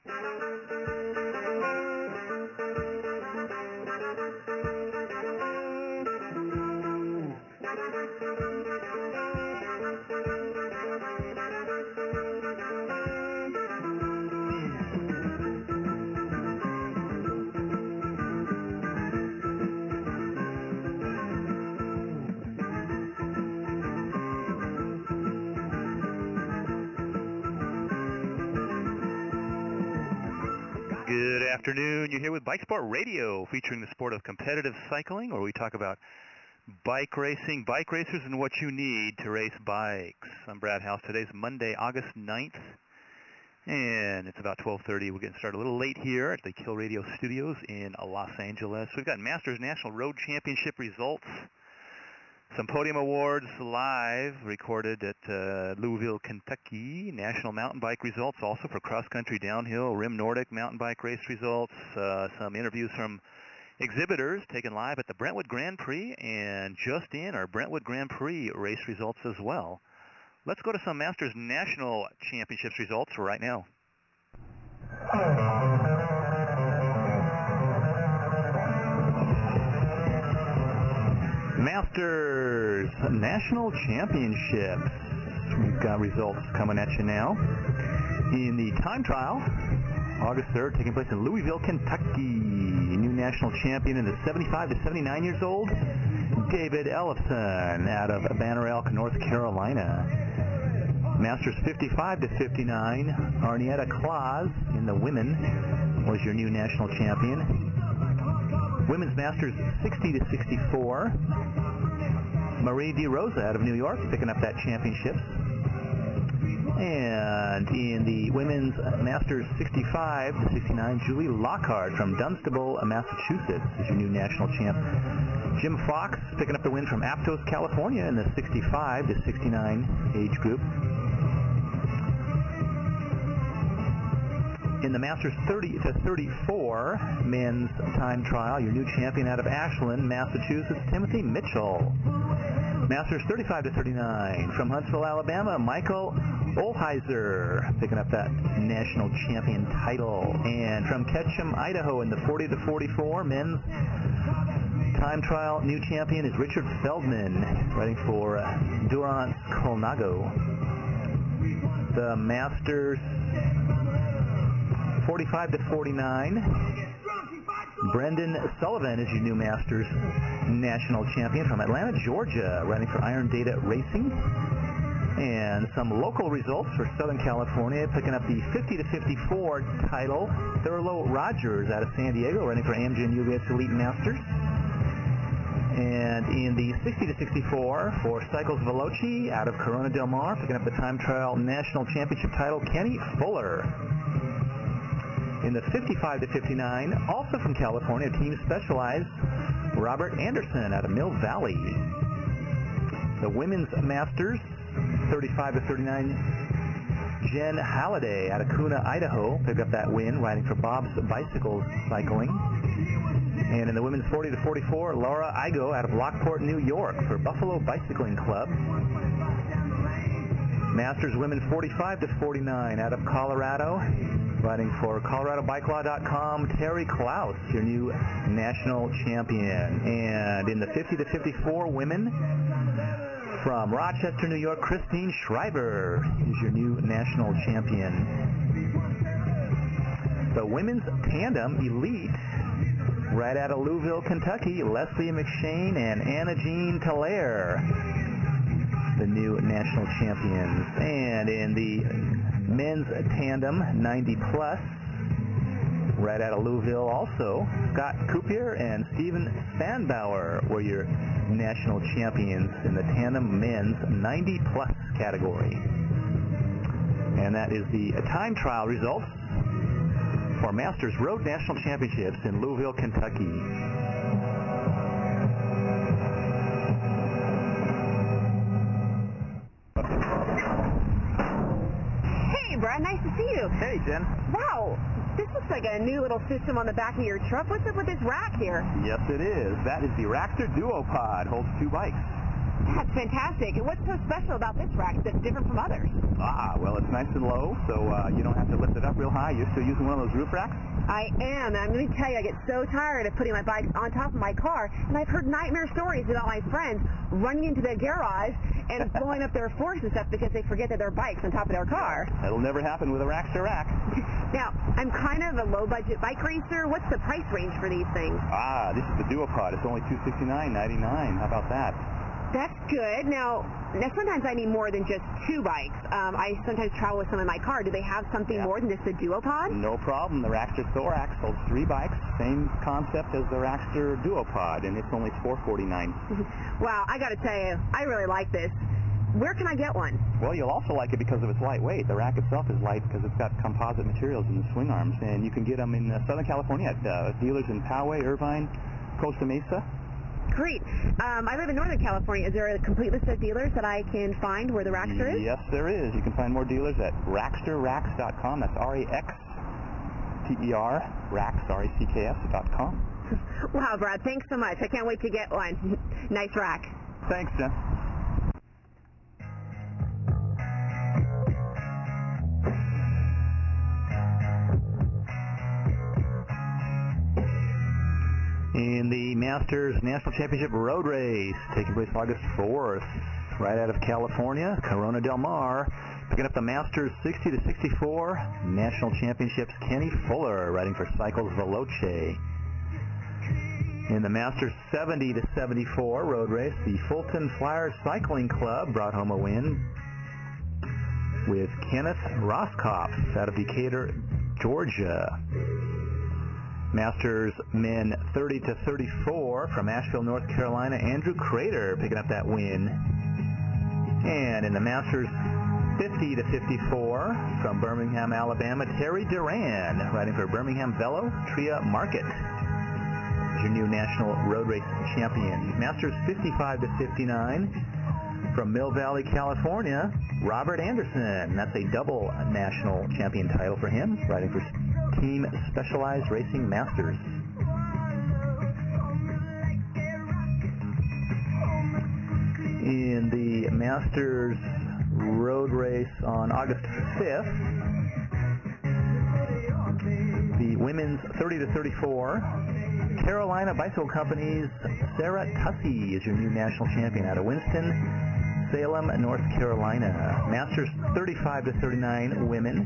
Good afternoon. You're here with Bike Sport Radio, featuring the sport of competitive cycling, where we talk about bike racing, bike racers, and what you need to race bikes. I'm Brad House. Today's Monday, August 9th, and it's about 12:30. We're getting started a little late here at the Kill Radio Studios in Los Angeles. We've got Masters National Road Championship results, some podium awards live recorded at Louisville, Kentucky. National mountain bike results also for cross-country downhill, Rim Nordic mountain bike race results. Some interviews from exhibitors taken live at the Brentwood Grand Prix, and just in our Brentwood Grand Prix race results as well. Let's go to some Masters National Championships results right now. Masters National Championships. We've got results coming at you now. In the time trial, August 3rd, taking place in Louisville, Kentucky. New national champion in the 75 to 79 years old, David Ellefson out of Banner Elk, North Carolina. Masters 55 to 59, Arnietta Claus in the women was your new national champion. Women's Masters 60 to 64, Marie DeRosa out of New York picking up that championship. And in the Women's Masters 65 to 69, Julie Lockhart from Dunstable, Massachusetts is your new national champ. Jim Fox picking up the win from Aptos, California in the 65 to 69 age group. In the Masters 30 to 34 men's time trial, your new champion out of Ashland, Massachusetts, Timothy Mitchell. Masters 35 to 39 from Huntsville, Alabama, Michael Olheiser picking up that national champion title. And from Ketchum, Idaho, in the 40 to 44 men's time trial, new champion is Richard Feldman, riding for Durance Colnago. The Masters 45 to 49, Brendan Sullivan is your new Masters national champion from Atlanta, Georgia, riding for Iron Data Racing. And some local results for Southern California, picking up the 50 to 54 title, Thurlow Rogers out of San Diego, riding for Amgen UVS Elite Masters. And in the 60 to 64 for Cycles Veloci out of Corona Del Mar, picking up the time trial national championship title, Kenny Fuller. In the 55 to 59, also from California, Team Specialized, Robert Anderson out of Mill Valley. The Women's Masters 35 to 39, Jen Halliday out of Kuna, Idaho, picked up that win, riding for Bob's Bicycles Cycling. And in the Women's 40 to 44, Laura Igo out of Lockport, New York, for Buffalo Bicycling Club. Masters Women 45 to 49 out of Colorado, riding for ColoradoBikeLaw.com, Terry Klaus, your new national champion. And in the 50 to 54 women, from Rochester, New York, Christine Schreiber is your new national champion. The Women's Tandem Elite, right out of Louisville, Kentucky, Leslie McShane and Anna Jean Talaire, the new national champions. And in the men's tandem 90 plus, right out of Louisville also, Scott Coupier and Steven Spanbauer were your national champions in the tandem men's 90 plus category. And that is the time trial results for Masters Road National Championships in Louisville, Kentucky. Hey, Brad, nice to see you. Hey, Jen. Wow, this looks like a new little system on the back of your truck. What's up with this rack here? Yes, it is. That is the Raxter Duopod. Holds two bikes. That's fantastic. And what's so special about this rack that's different from others? Well, it's nice and low, so you don't have to lift it up real high. You're still using one of those roof racks? I am, and let me tell you, I get so tired of putting my bikes on top of my car, and I've heard nightmare stories about my friends running into their garage and blowing up their forks and stuff because they forget that their bike's on top of their car. That'll never happen with a Rackster rack. Now, I'm kind of a low-budget bike racer. What's the price range for these things? This is the Duopod. It's only $269.99. How about that? That's good. Now sometimes I need more than just two bikes. I sometimes travel with some in my car. Do they have something more than just the Duopod? No problem. The Rackster Thorax holds 3 bikes. Same concept as the Rackster Duopod, and it's only $449. Wow, I got to tell you, I really like this. Where can I get one? Well, you'll also like it because of its lightweight. The rack itself is light because it's got composite materials in the swing arms, and you can get them in Southern California at dealers in Poway, Irvine, Costa Mesa. Great. I live in Northern California. Is there a complete list of dealers that I can find where the Rackster is? Yes, there is. You can find more dealers at racksterracks.com. That's R-A-X-T-E-R, racks, R-A-C-K-S.com. Wow, Brad, thanks so much. I can't wait to get one. Nice rack. Thanks, Jen. In the Masters National Championship Road Race, taking place August 4th, right out of California, Corona Del Mar, picking up the Masters 60 to 64 National Championships, Kenny Fuller, riding for Cycles Veloce. In the Masters 70 to 74 Road Race, the Fulton Flyers Cycling Club brought home a win with Kenneth Roskopf out of Decatur, Georgia. Masters men 30 to 34 from Asheville, North Carolina, Andrew Crater picking up that win. And in the Masters 50 to 54 from Birmingham, Alabama, Terry Duran riding for Birmingham Velo, Tria Market is your new national road race champion. Masters 55 to 59 from Mill Valley, California, Robert Anderson. That's a double national champion title for him, riding for Team Specialized Racing Masters. In the Masters road race on August 5th, the women's 30 to 34, Carolina Bicycle Company's Sarah Tussey is your new national champion out of Winston-Salem, North Carolina. Masters 35 to 39 women.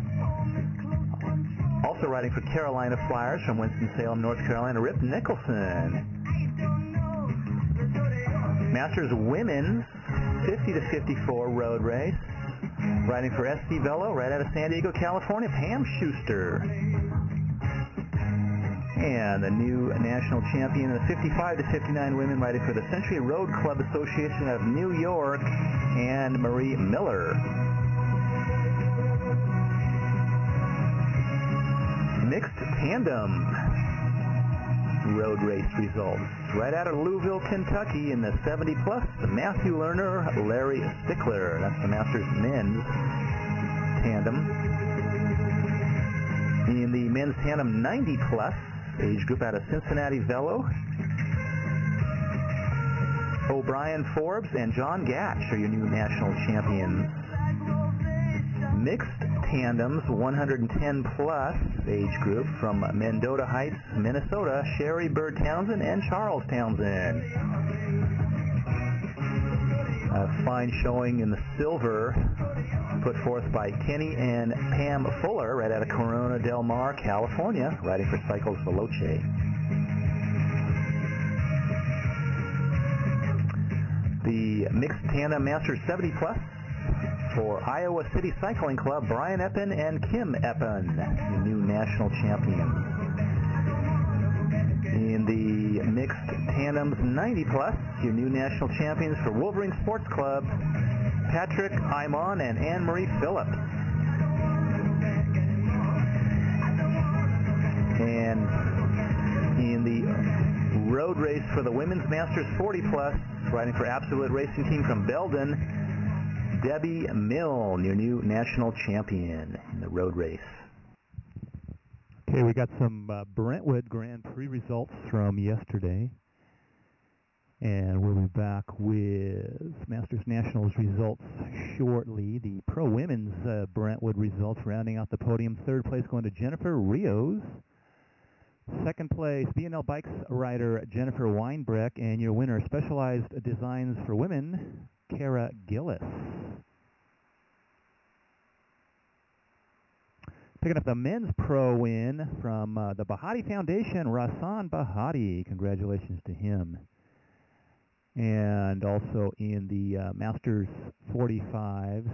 Also riding for Carolina Flyers from Winston-Salem, North Carolina, Rip Nicholson. Masters Women's 50 to 54 road race. Riding for SC Velo right out of San Diego, California, Pam Schuster. And the new national champion in the 55 to 59 women riding for the Century Road Club Association of New York, Anne Marie Miller. Mixed tandem road race results. Right out of Louisville, Kentucky in the 70 plus, Matthew Lerner, Larry Stickler. That's the Masters men's tandem. In the men's tandem 90 plus age group out of Cincinnati Velo, O'Brien Forbes and John Gatch are your new national champions. Mixed tandems 110 plus age group from Mendota Heights, Minnesota, Sherry Bird Townsend and Charles Townsend. A fine showing in the silver put forth by Kenny and Pam Fuller right out of Corona Del Mar, California, riding for Cycles Veloce. The mixed tandem Masters 70 plus for Iowa City Cycling Club, Brian Eppen and Kim Eppen, the new national champions. In the mixed tandems 90 plus, your new national champions for Wolverine Sports Club, Patrick Imon and Anne-Marie Phillips. And in the road race for the women's Masters 40 plus, riding for Absolute Racing Team from Belden, Debbie Milne, your new national champion in the road race. Okay, we got some Brentwood Grand Prix results from yesterday. And we'll be back with Masters Nationals results shortly. The Pro Women's Brentwood results rounding out the podium. Third place going to Jennifer Rios. Second place, B&L Bikes rider Jennifer Weinbreck. And your winner, Specialized Designs for Women, Kara Gillis. Picking up the men's pro win from the Bahati Foundation, Rasan Bahati. Congratulations to him. And also in the Masters 45s,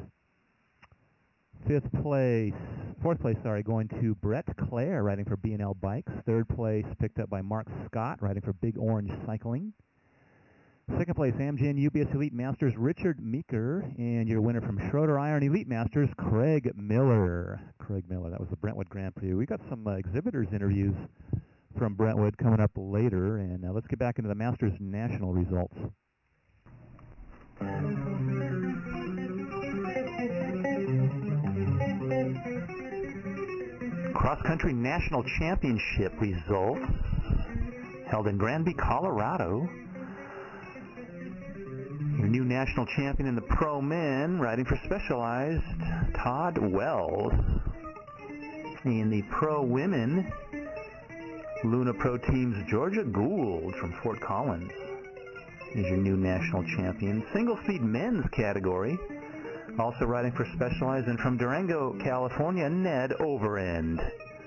fourth place, going to Brett Clare, riding for B&L Bikes. Third place picked up by Mark Scott, riding for Big Orange Cycling. Second place, Amgen UBS Elite Masters, Richard Meeker. And your winner from Schroeder Iron Elite Masters, Craig Miller. That was the Brentwood Grand Prix. We got some exhibitors interviews from Brentwood coming up later, and let's get back into the Masters National results. Cross Country National Championship results held in Granby, Colorado. Your new national champion in the Pro Men, riding for Specialized, Todd Wells. In the Pro Women, Luna Pro Team's Georgia Gould from Fort Collins is your new national champion. Single speed men's category, also riding for Specialized, and from Durango, California, Ned Overend.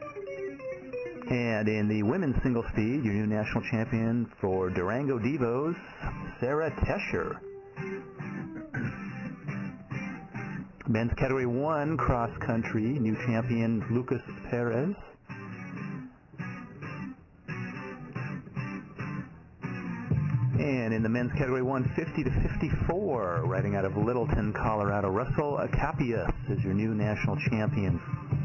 And in the women's single speed, your new national champion for Durango Devos, Sarah Tescher. Men's category 1 cross country, new champion Lucas Perez. And in the men's category 1, 50 to 54, riding out of Littleton, Colorado, Russell Acapias is your new national champion.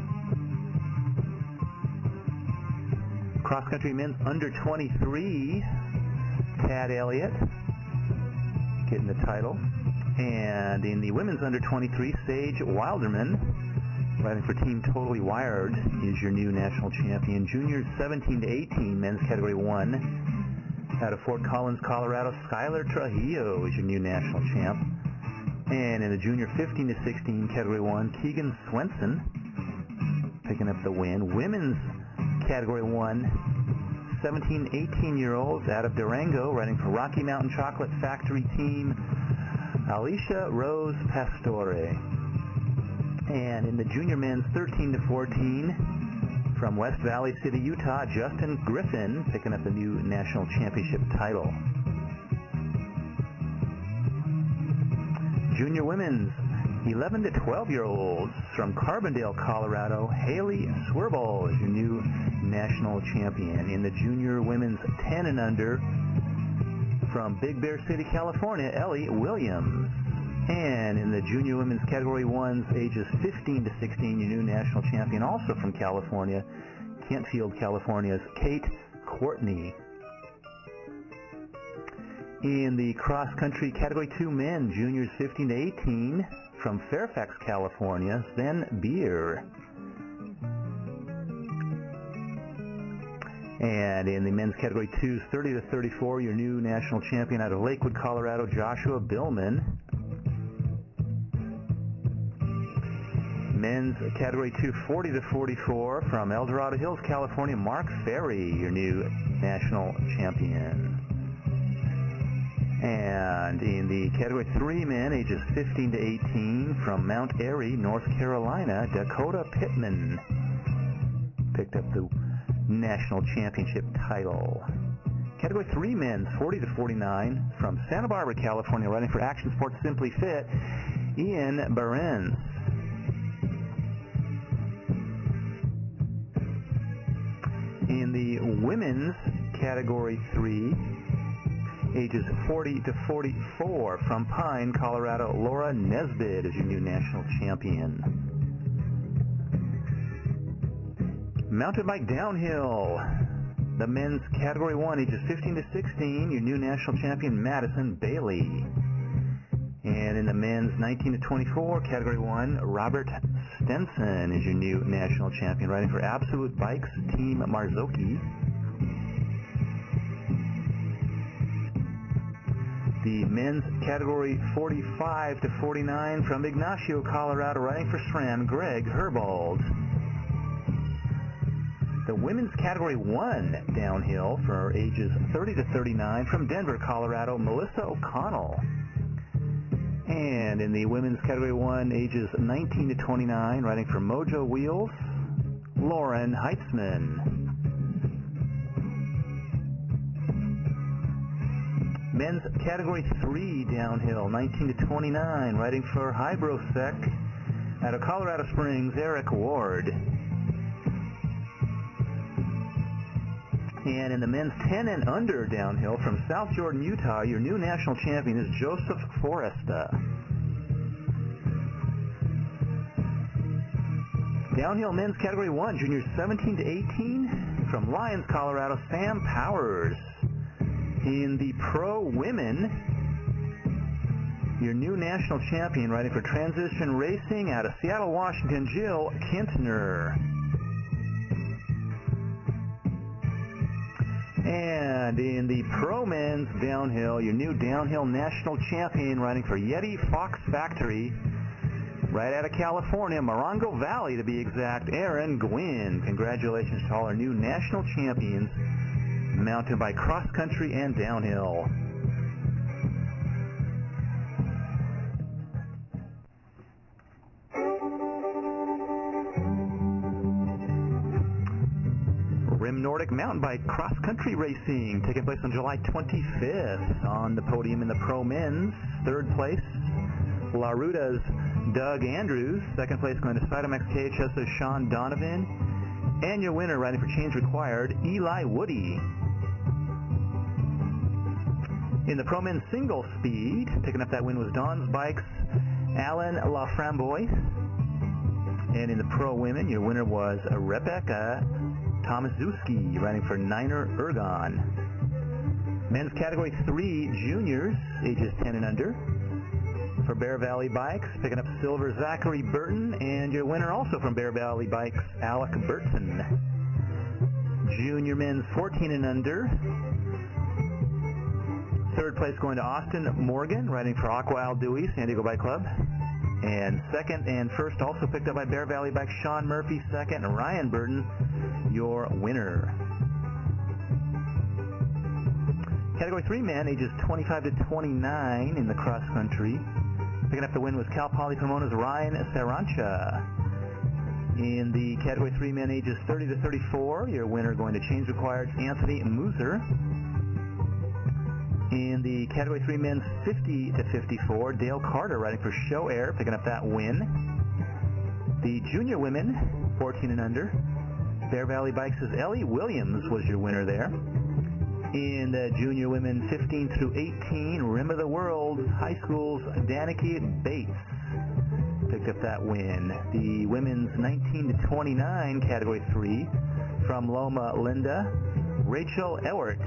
Cross country men's under 23, Tad Elliott getting the title. And in the women's under 23, Sage Wilderman, riding for Team Totally Wired, is your new national champion. Juniors 17 to 18, men's category 1. Out of Fort Collins, Colorado, Skylar Trujillo is your new national champ. And in the junior 15 to 16, category 1, Keegan Swenson picking up the win. Women's category 1, 17, 18-year-olds out of Durango, riding for Rocky Mountain Chocolate Factory Team, Alicia Rose Pastore. And in the junior men's 13 to 14, from West Valley City, Utah, Justin Griffin picking up the new national championship title. Junior women's 11 to 12-year-olds from Carbondale, Colorado, Haley Swirbel is your new national champion. In the junior women's 10 and under, from Big Bear City, California, Ellie Williams. And in the junior women's category 1s, ages 15 to 16, your new national champion, also from California, Kentfield, California's Kate Courtney. In the cross-country category 2 men, juniors 15 to 18, from Fairfax, California, Sven Beer. And in the men's category 2s, 30 to 34, your new national champion out of Lakewood, Colorado, Joshua Billman. Men's category 2, 40 to 44, from El Dorado Hills, California, Mark Ferry, your new national champion. And in the category 3 men, ages 15 to 18, from Mount Airy, North Carolina, Dakota Pittman picked up the national championship title. Category 3 men, 40 to 49, from Santa Barbara, California, riding for Action Sports Simply Fit, Ian Behrens. In the women's category 3, ages 40 to 44, from Pine, Colorado, Laura Nesbitt is your new national champion. Mountain bike downhill, the men's category 1, ages 15 to 16, your new national champion, Madison Bailey. And in the men's 19 to 24, category 1, Robert Stenson is your new national champion, riding for Absolute Bikes, Team Marzocchi. The men's category 45 to 49 from Ignacio, Colorado, riding for SRAM, Greg Herbold. The women's category 1 downhill for ages 30 to 39 from Denver, Colorado, Melissa O'Connell. And in the women's category 1, ages 19 to 29, riding for Mojo Wheels, Lauren Heitzman. Men's category 3 downhill, 19 to 29, riding for Hybrosec out of Colorado Springs, Eric Ward. And in the men's 10 and under downhill from South Jordan, Utah, your new national champion is Joseph Foresta. Downhill men's category 1, juniors 17 to 18 from Lyons, Colorado, Sam Powers. In the pro women, your new national champion riding for Transition Racing out of Seattle, Washington, Jill Kintner. And in the pro men's downhill, your new downhill national champion riding for Yeti Fox Factory, right out of California, Morongo Valley to be exact, Aaron Gwynn. Congratulations to all our new national champions, mountain bike, cross country, and downhill. Rim Nordic mountain bike cross-country racing taking place on July 25th. On the podium in the pro men's, third place, La Ruta's Doug Andrews. Second place going to Cytomex KHS's Sean Donovan. And your winner riding for Change Required, Eli Woody. In the pro men's single speed, picking up that win was Don's Bikes, Alan Laframboise. And in the pro women, your winner was Rebecca Tomaszewski, riding for Niner Ergon. Men's category 3 juniors, ages 10 and under. For Bear Valley Bikes, picking up silver, Zachary Burton, and your winner also from Bear Valley Bikes, Alec Burton. Junior men's 14 and under. Third place going to Austin Morgan, riding for Aqua Al Dewey, San Diego Bike Club. And second and first also picked up by Bear Valley Bikes, Sean Murphy, second, and Ryan Burton, your winner. Category 3 men, ages 25 to 29 in the cross country. Picking up the win was Cal Poly Pomona's Ryan Sarancha. In the Category 3 men, ages 30 to 34, your winner going to Change Required's Anthony Muser. In the Category 3 men's 50 to 54, Dale Carter riding for Show Air, picking up that win. The junior women, 14 and under, Bear Valley Bikes' Ellie Williams was your winner there. In the junior women 15 through 18, Rim of the World High School's Danica Bates picked up that win. The women's 19 to 29, Category 3, from Loma Linda, Rachel Ewert.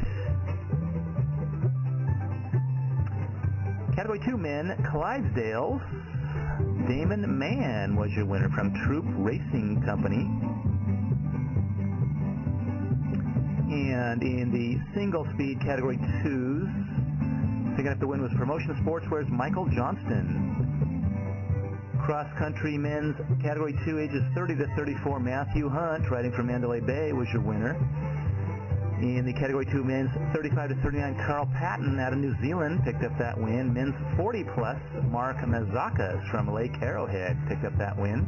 Category 2 men, Clydesdale's Damon Mann was your winner from Troop Racing Company. And in the single speed Category 2s, picking up the win was Promotion Sportswear's Michael Johnston. Cross country men's Category 2, ages 30 to 34, Matthew Hunt, riding from Mandalay Bay, was your winner. In the Category 2 men's 35 to 39, Carl Patton out of New Zealand picked up that win. Men's 40 plus, Mark Mazakas from Lake Arrowhead picked up that win.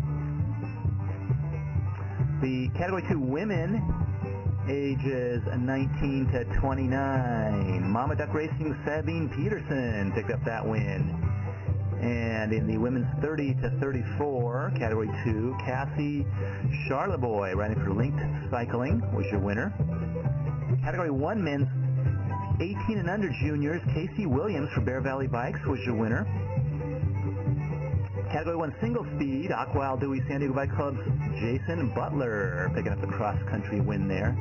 The Category 2 women, ages 19 to 29, Mama Duck Racing Sabine Peterson picked up that win. And in the women's 30 to 34, Category 2, Cassie Charleboy riding for Linked Cycling was your winner. Category 1 men's 18 and under juniors, Casey Williams for Bear Valley Bikes was your winner. Category 1 single speed, Aqua Al Dewey San Diego Bike Club's Jason Butler picking up the cross country win there.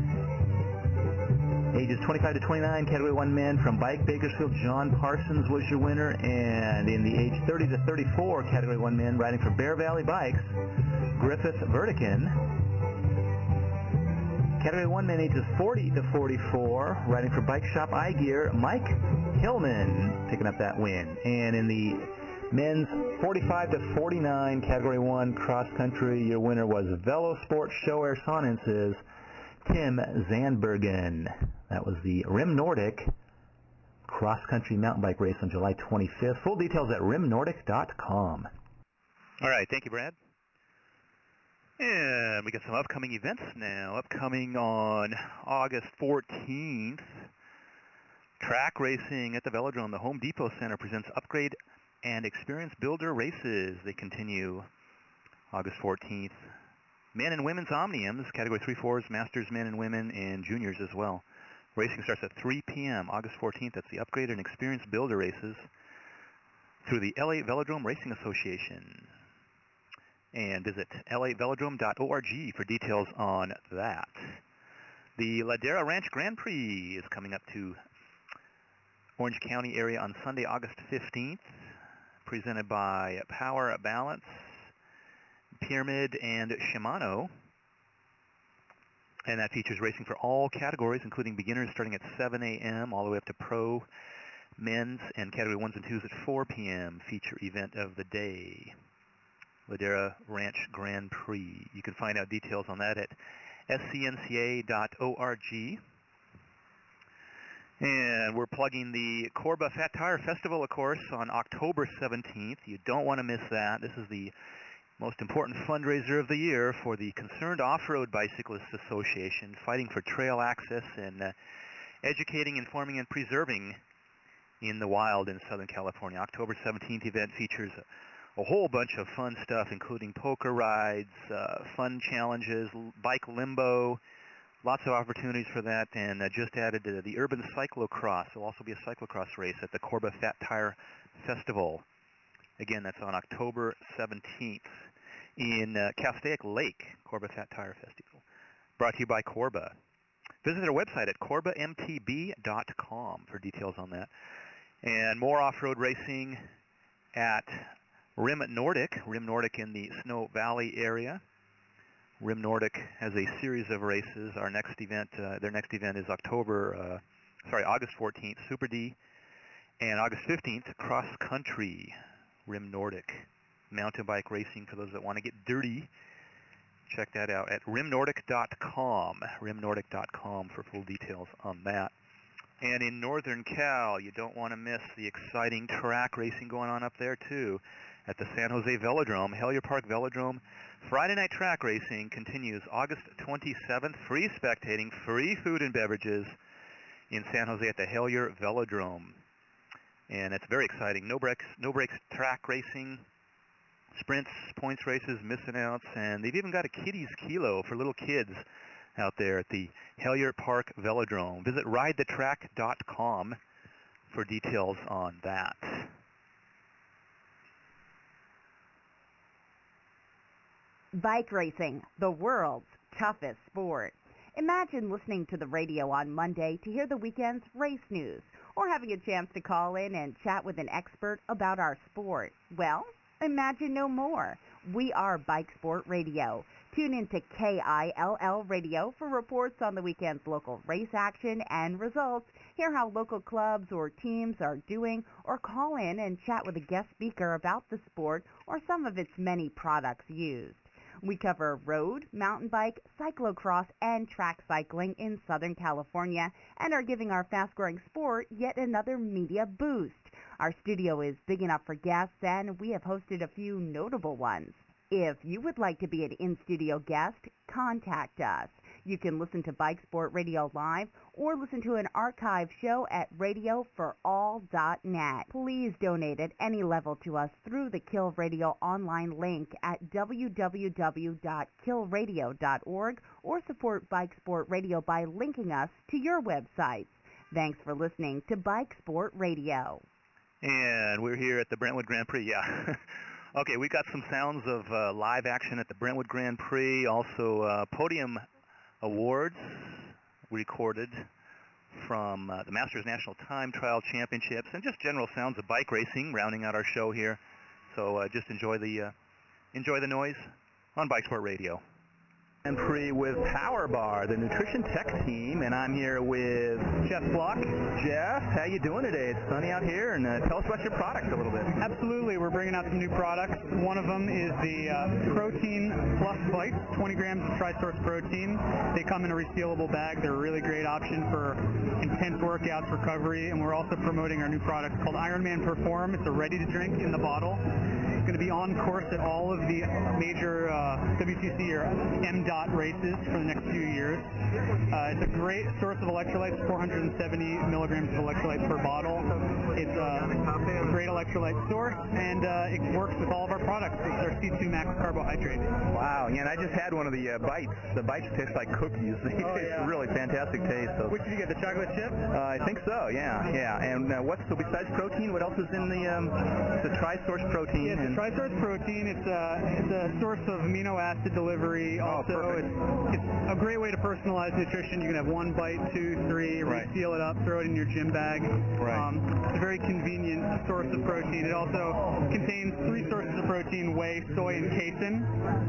Ages 25 to 29, Category 1 men from Bike Bakersfield, John Parsons was your winner. And in the age 30 to 34, Category 1 men riding for Bear Valley Bikes, Griffith Vertican. Category 1 men, ages 40 to 44, riding for Bike Shop iGear, Mike Hillman picking up that win. And in the men's 45 to 49 Category 1 cross country, your winner was Velosport Show Air Sonnence's Tim Zandbergen. That was the Rim Nordic cross-country mountain bike race on July 25th. Full details at rimnordic.com. All right, thank you, Brad. And we got some upcoming events now. Upcoming on August 14th, track racing at the Velodrome. The Home Depot Center presents Upgrade and Experience Builder races. They continue August 14th. Men and women's Omniums, Category 3-4s, Masters men and women, and juniors as well. Racing starts at 3 p.m. August 14th. That's the Upgrade and Experience Builder races through the LA Velodrome Racing Association. And visit lavelodrome.org for details on that. The Ladera Ranch Grand Prix is coming up to Orange County area on Sunday, August 15th, presented by Power Balance, Pyramid, and Shimano. And that features racing for all categories, including beginners starting at 7 a.m. all the way up to pro, men's, and Category 1s and 2s at 4 p.m. Feature event of the day. Ladera Ranch Grand Prix. You can find out details on that at scnca.org. And we're plugging the Corba Fat Tire Festival, of course, on October 17th. You don't want to miss that. This is the most important fundraiser of the year for the Concerned Off-Road Bicyclists Association, fighting for trail access and educating, informing, and preserving in the wild in Southern California. October 17th event features a whole bunch of fun stuff, including poker rides, fun challenges, bike limbo, lots of opportunities for that, and just added to the Urban Cyclocross. There will also be a cyclocross race at the Corba Fat Tire Festival. Again, that's on October 17th in Castaic Lake, Corba Fat Tire Festival. Brought to you by Corba. Visit their website at corbamtb.com for details on that. And more off-road racing at Rim Nordic in the Snow Valley area. Rim Nordic has a series of races. Our next event, their next event is August 14th, Super D, and August 15th, Cross Country. Rim Nordic mountain bike racing for those that want to get dirty. Check that out at rimnordic.com, rimnordic.com for full details on that. And in Northern Cal, you don't want to miss the exciting track racing going on up there too at the San Jose Velodrome, Hellier Park Velodrome. Friday night track racing continues August 27th. Free spectating, free food and beverages in San Jose at the Hellier Velodrome. And it's very exciting. No breaks track racing, sprints, points races, missing outs, and they've even got a kiddies kilo for little kids out there at the Hellier Park Velodrome. Visit ridethetrack.com for details on that. Bike racing, the world's toughest sport. Imagine listening to the radio on Monday to hear the weekend's race news, or having a chance to call in and chat with an expert about our sport. Well, imagine no more. We are Bike Sport Radio. Tune into KILL Radio for reports on the weekend's local race action and results, hear how local clubs or teams are doing, or call in and chat with a guest speaker about the sport or some of its many products used. We cover road, mountain bike, cyclocross, and track cycling in Southern California and are giving our fast-growing sport yet another media boost. Our studio is big enough for guests, and we have hosted a few notable ones. If you would like to be an in-studio guest, contact us. You can listen to Bike Sport Radio live or listen to an archive show at radioforall.net. Please donate at any level to us through the Kill Radio online link at www.killradio.org or support Bike Sport Radio by linking us to your websites. Thanks for listening to Bike Sport Radio. And we're here at the Brentwood Grand Prix, yeah. Okay, we got some sounds of live action at the Brentwood Grand Prix, also podium awards recorded from the Masters National Time Trial Championships, and just general sounds of bike racing rounding out our show here. So just enjoy the noise on Bike Sport Radio. Grand Prix with Power Bar, the nutrition tech team, and I'm here with Jeff Block. Jeff, how you doing today? It's sunny out here, and tell us about your product a little bit. Absolutely. We're bringing out some new products. One of them is the Protein Plus Bites, 20 grams of Tri-Source protein. They come in a resealable bag. They're a really great option for intense workouts, recovery, and we're also promoting our new product called Ironman Perform. It's a ready-to-drink in the bottle. It's going to be on course at all of the major WCC or M.DOT races for the next few years. It's a great source of electrolytes, 470 milligrams of electrolytes per bottle. It's a great electrolyte source, and it works with all of our products. It's our C2 Max carbohydrate. Wow, yeah, and I just had one of the bites. The bites taste like cookies. They taste really fantastic taste. So. Which did you get, the chocolate chip? I think so, yeah. And so besides protein, what else is in the Tri-Source protein? Yeah, it's Tri-Source protein. It's a source of amino acid delivery. Also, it's a great way to personalize nutrition. You can have 1 bite, 2, 3, reseal it up, throw it in your gym bag. It's a very convenient source of protein. It also contains 3 sources of protein: whey, soy, and casein.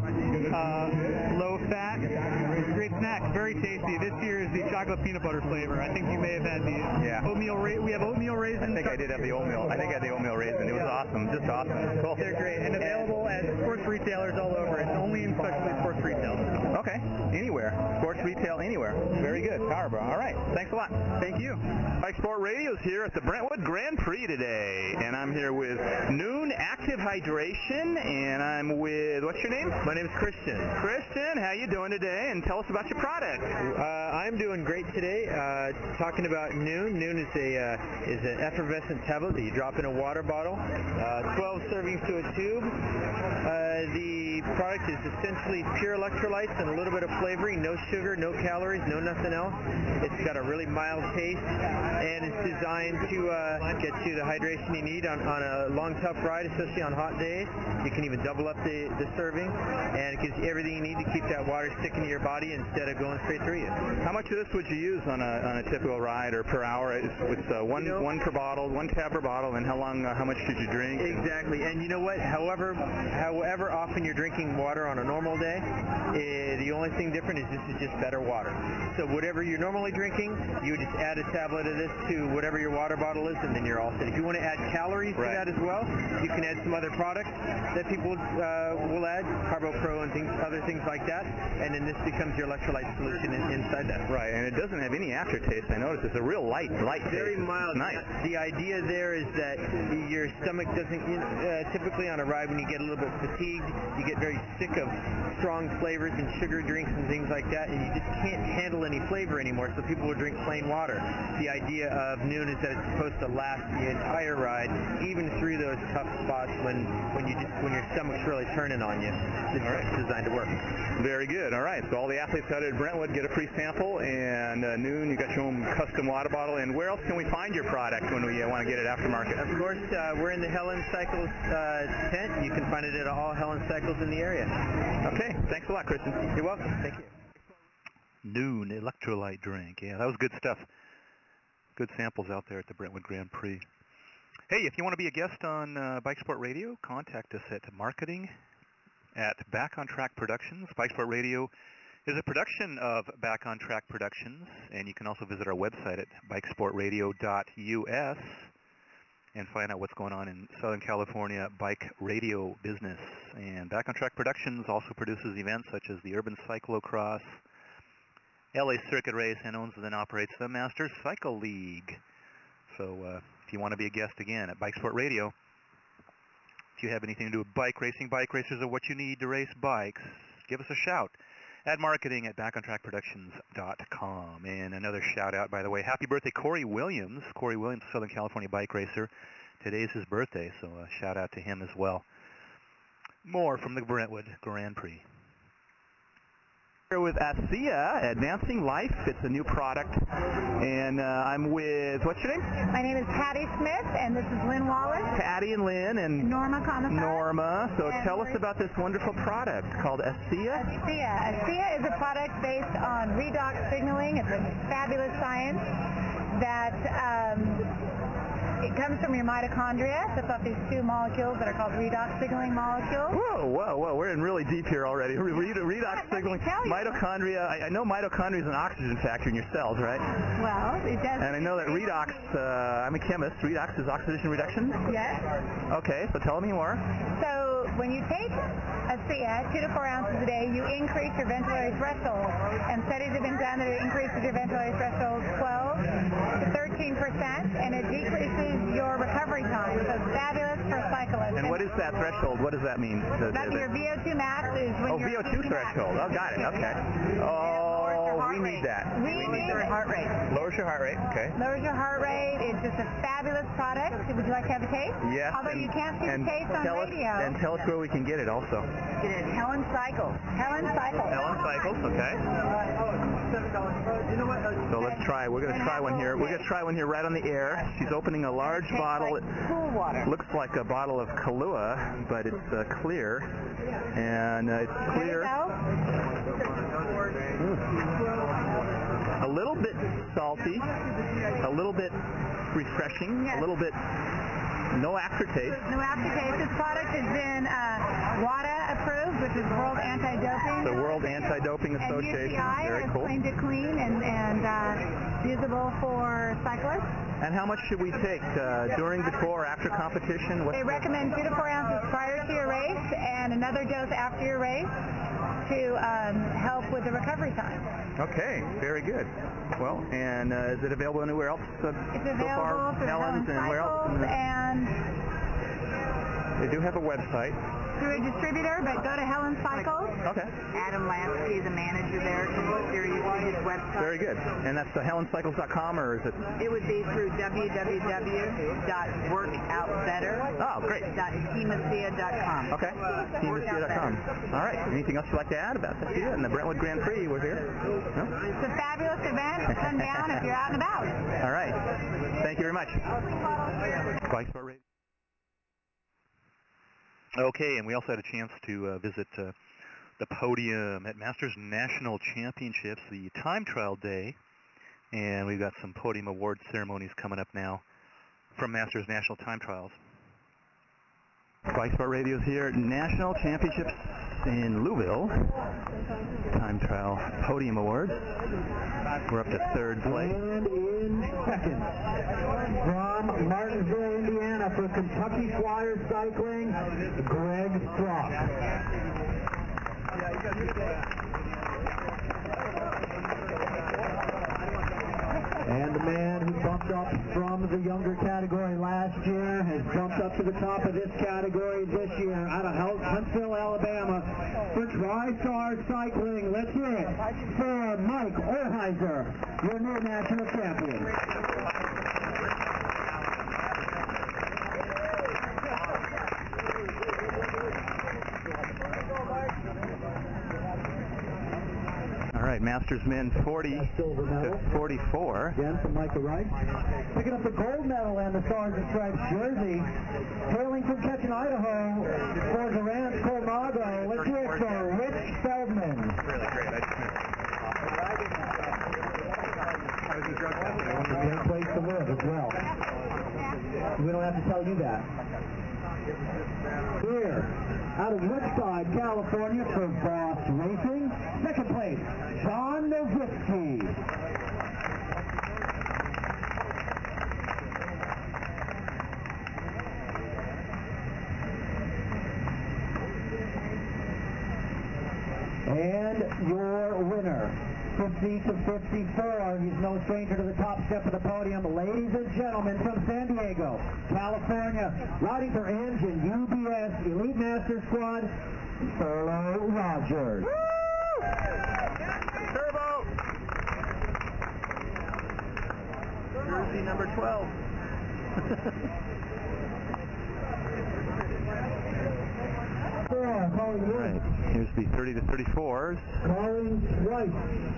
Low fat. It's a great snack. Very tasty. This year is the chocolate peanut butter flavor. I think you may have had the oatmeal. We have oatmeal raisin. I think I did have the oatmeal. I think I had the oatmeal raisin. It was awesome. Just awesome. Cool. They're great and available at sports retailers all over. It's only in specialty sports retail. Okay. Anywhere. Sports retail anywhere. Very good. Power Bar. All right. Thanks a lot. Thank you. Bike Sport Radio's here at the Brentwood Grand Prix today, and I'm here with Noon Active Hydration, and I'm with, what's your name? My name is Christian. Christian, how you doing today? And tell us about your product. I'm doing great today. Talking about Noon. Noon is an effervescent tablet that you drop in a water bottle. 12 servings to a tube. The product is essentially pure electrolytes and a little bit of flavoring. No sugar, no calories, no nothing else. It's got a really mild taste, and it's designed to get you the hydration you need on a long, tough ride, especially on hot days. You can even double up the serving, and it gives you everything you need to keep that water sticking to your body instead of going straight through you. How much of this would you use on a typical ride or per hour? It's one per bottle, 1 tab per bottle, and how much should you drink? Exactly, and you know what? However often you're drinking water on a normal day, the only thing different is this is just better water. So whatever you're normally drinking, you would just add a tablet of this to whatever your water bottle is, and then you're all set. If you want to add calories to that as well, you can add some other products that people will add, CarboPro and other things like that, and then this becomes your electrolyte solution inside that. Right, and it doesn't have any aftertaste. I noticed it's a real light taste. Very mild. Nice. The idea there is that your stomach doesn't, typically on a ride when you get a little bit fatigued, you get very sick of strong flavors and sugar drinks and things like that, and you just can't handle any flavor anymore, so people will drink plain water. The idea of Noon is that it's supposed to last the entire ride, even through those tough spots when your stomach's really turning on you. It's designed to work. Very good. All right. So all the athletes out at Brentwood get a free sample, and Noon, you got your own custom water bottle. And where else can we find your product when we want to get it aftermarket? Of course, we're in the Helen Cycles tent. You can find it at all Helen Cycles in the area. Okay. Thanks a lot, Kristen. You're welcome. Thank you. Noon electrolyte drink. Yeah, that was good stuff. Good samples out there at the Brentwood Grand Prix. Hey, if you want to be a guest on Bike Sport Radio, contact us at marketing at Back on Track Productions. Bike Sport Radio is a production of Back on Track Productions, and you can also visit our website at bikesportradio.us and find out what's going on in Southern California bike radio business. And Back on Track Productions also produces events such as the Urban Cyclocross, LA Circuit Race, and owns and then operates the Masters Cycle League. So if you want to be a guest again at Bike Sport Radio, if you have anything to do with bike racing, bike racers are what you need to race bikes, give us a shout at marketing at backontrackproductions.com. And another shout out, by the way, happy birthday, Corey Williams. Corey Williams, Southern California bike racer. Today's his birthday, so a shout out to him as well. More from the Brentwood Grand Prix. Here with ASEA, Advancing Life. It's a new product. And I'm with, what's your name? My name is Patty Smith, and this is Lynn Wallace. Patty and Lynn and Norma Commissar. Norma. So tell us about this wonderful product called ASEA. ASEA is a product based on redox signaling. It's a fabulous science that It comes from your mitochondria. It's off these two molecules that are called redox signaling molecules. Whoa. We're in really deep here already. Redox signaling, tell you. mitochondria. I know mitochondria is an oxygen factor in your cells, right? Well, it does. And I know that redox, I'm a chemist, redox is oxidation reduction? Yes. Okay, so tell me more. So when you take ASEA, 2 to 4 ounces a day, you increase your ventilatory threshold. And studies have been done that it increases your ventilatory threshold 12 to 13%, and it decreases your recovery time. So it's fabulous for cyclists. And what is that threshold? What does that mean? That's your VO2 max is when you're VO2 threshold. Oh, got it. Okay. Oh, we need that. We need Your heart rate. Lowers your heart rate. Okay. Lowers your heart rate. It's just a fabulous product. Would you like to have a taste? Yes. Although you can't see the taste on radio. And tell us where we can get it also. Get it. Helen Cycles. Helen Cycles. Helen Cycles, okay. So let's try. We're going to try one here. We're going to try one here right on the air. She's opening a large bottle. Like cool water. Looks like a bottle of Kahlua, but it's clear. And it's clear. A little bit salty, a little bit refreshing, Yes. a little bit no aftertaste. No aftertaste. This product has been WADA approved, which is World Anti-Doping. The World Anti-Doping and Association. UCI Very has cool. claimed it clean and usable for cyclists. And how much should we take during, before, after competition? They recommend 2 to 4 ounces prior to your race and another dose after your race to help with the recovery time. Okay, very good. Well, and is it available anywhere else It's so available far? through Helen and where else? Cycles and They do have a website. through a distributor, but go to Helen Cycles. Okay. Adam Lansky, the manager there, can steer you to his website. Very good. And that's helencycles.com, or is it? It would be through www.workoutbetter.com. Oh, great. Okay. TeamASEA.com. All right. Anything else you'd like to add about ASEA and the Brentwood Grand Prix? We're here. No? It's a fabulous event. Come down if you're out and about. All right. Thank you very much. Bike Sport Radio. Okay, and we also had a chance to visit the podium at Masters National Championships, the time trial day, and we've got some podium award ceremonies coming up now from Masters National Time Trials. Bike Sport Radio's here at National Championships in Louisville. Time trial podium awards. We're up to third place. And in second, from Martinsville, Indiana, for Kentucky Flyers Cycling, Greg Strock. And the man who bumped up from the younger category last year has jumped up to the top of this category this year out of Huntsville, Alabama for TriStar Cycling. Let's hear it for Mike Orheiser, your new national champion. All right, Masters men 40 to 44. Again from Michael Wright. Picking up the gold medal and the Stars and Stripes jersey. Hailing from Ketchum, Idaho for Durant Colnago. Let's hear it for Rich Feldman. Really great. Great place to live as well. We don't have to tell you that. Here, out of Woodside, California for Boss Racing. Second place, John Nowitzki. And your winner, 50 to 54. He's no stranger to the top step of the podium. Ladies and gentlemen, from San Diego, California, riding for Engine UBS Elite Master Squad, Furlow Rogers. Turbo! Jersey number 12. Right. Here's the 30 to 34s. Calling twice.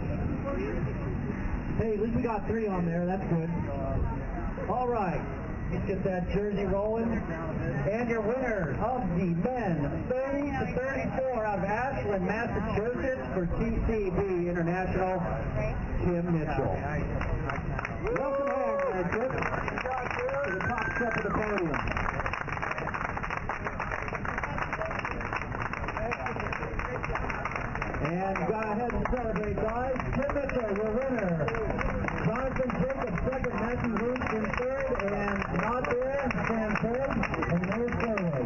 Hey, at least we got 3 on there. That's good. All right. Let's get that jersey rolling. And your winner of the men 30 to 34 out of Ashland, Massachusetts for TCB International, Tim Mitchell. Welcome home, Ed Cook, to the top step to the podium. And go ahead and celebrate, guys. Tim Mitchell, your winner. Jonathan Jacob, second. Matthew Root in third. And not there, Sam Ford and Mayor Slowway.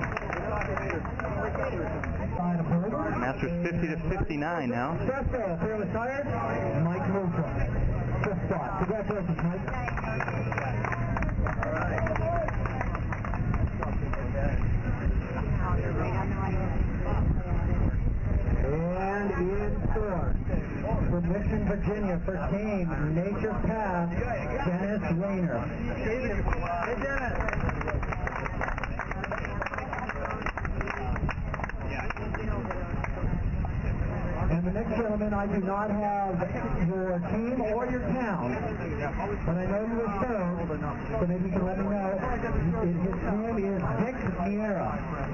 Masters 50 to 59 now. Presto, fearless tires. Mike Wilson. Fifth spot. Congratulations, Mike. And in fourth, from Richmond, Virginia, for Team Nature Path, Dennis Rayner. Hey, Dennis. And the next gentleman, I do not have your team or your town, but I know you were served, so maybe you can let me know. His name is Dick Miera.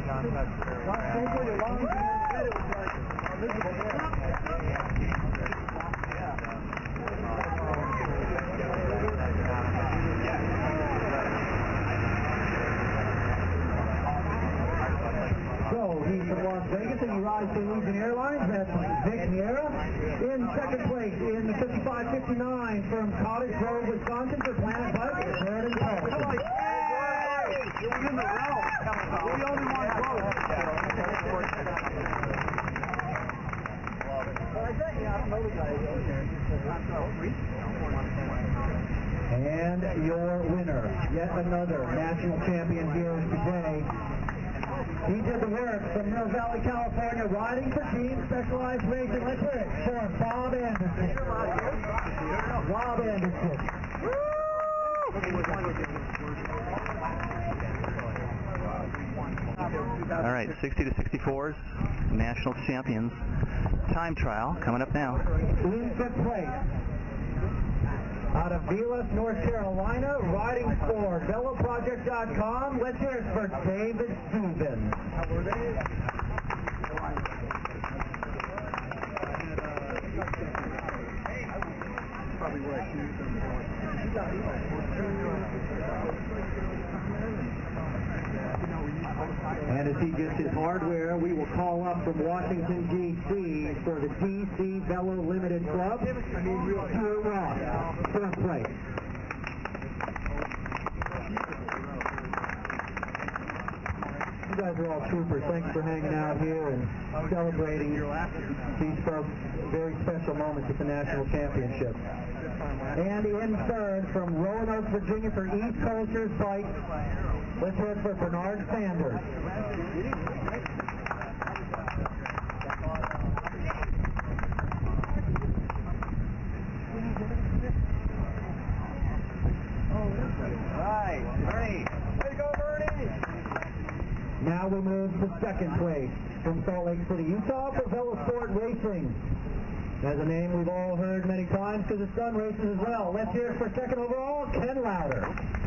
So he's from Las Vegas and he rides for Allegiant Airlines. That's Dick Miera. In second place in the 55-59 from Cottage Grove, Wisconsin for Planet Bike, Brandon Paulson. You're in the row. We're the only ones close. And your winner, yet another national champion here today. He did the work from Mill Valley, California, riding for Team Specialized Racing. Let's hear it for Bob Anderson. Rob Anderson. All right, 60 to 64s, national champions. Time trial coming up now. In fifth place, out of Vilas, North Carolina, riding for VeloProject.com. Let's hear it for David Stevens. And as he gets his hardware, we will call up from Washington, D.C. for the DC Velo Limited Club, Stuart Ross, fourth place. You guys are all troopers. Thanks for hanging out here and celebrating these folks' very special moments at the National Championship. And in third, from Roanoke, Virginia, for East Coasters Bike, let's hear it for Bernard Sanders. Right, Bernie. Way to go, Bernie. Now we move to second place from Salt Lake City, Utah, for Velosport Racing. That's a name we've all heard many times because it's done races as well. Let's hear it for second overall, Ken Lauder.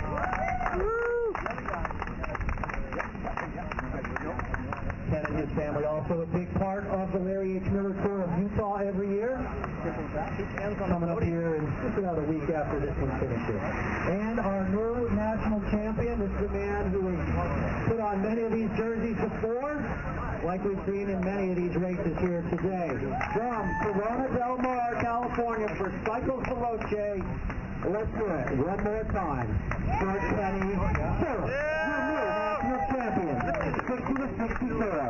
Ken and his family also a big part of the Larry H. Miller Tour of Utah every year. Coming up here in just about a week after this one finishes. And our new national champion, this is a man who has put on many of these jerseys before, like we've seen in many of these races here today. From Corona Del Mar, California, for Cycles Veloce, let's do it one more time. For Kenny Phillips, your new national champion, 60 to 64.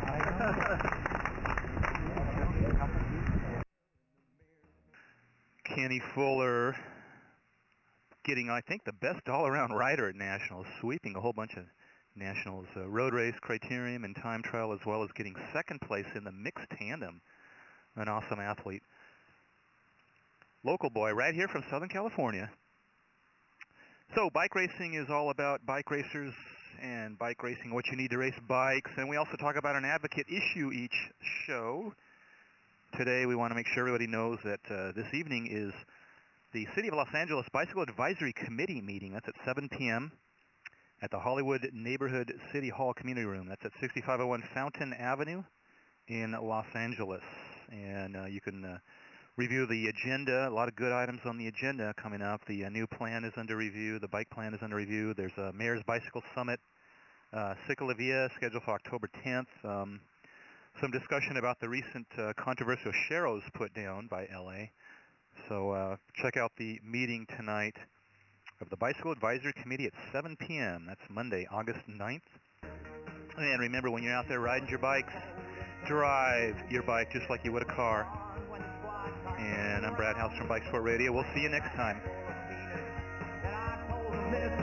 Kenny Fuller getting, I think, the best all-around rider at Nationals, sweeping a whole bunch of Nationals road race, criterium, and time trial, as well as getting second place in the mixed tandem. An awesome athlete. Local boy right here from Southern California. So bike racing is all about bike racers and bike racing, what you need to race bikes. And we also talk about an advocate issue each show. Today we want to make sure everybody knows that this evening is the City of Los Angeles Bicycle Advisory Committee meeting. That's at 7 p.m. at the Hollywood Neighborhood City Hall Community Room. That's at 6501 Fountain Avenue in Los Angeles. And you can review the agenda. A lot of good items on the agenda coming up. The new plan is under review. The bike plan is under review. There's a Mayor's Bicycle Summit, Ciclavia, scheduled for October 10th. Some discussion about the recent controversial Sharrows put down by LA. So check out the meeting tonight of the Bicycle Advisory Committee at 7 p.m. That's Monday, August 9th. And remember, when you're out there riding your bikes, drive your bike just like you would a car. And I'm Brad House from Bike Sport Radio. We'll see you next time.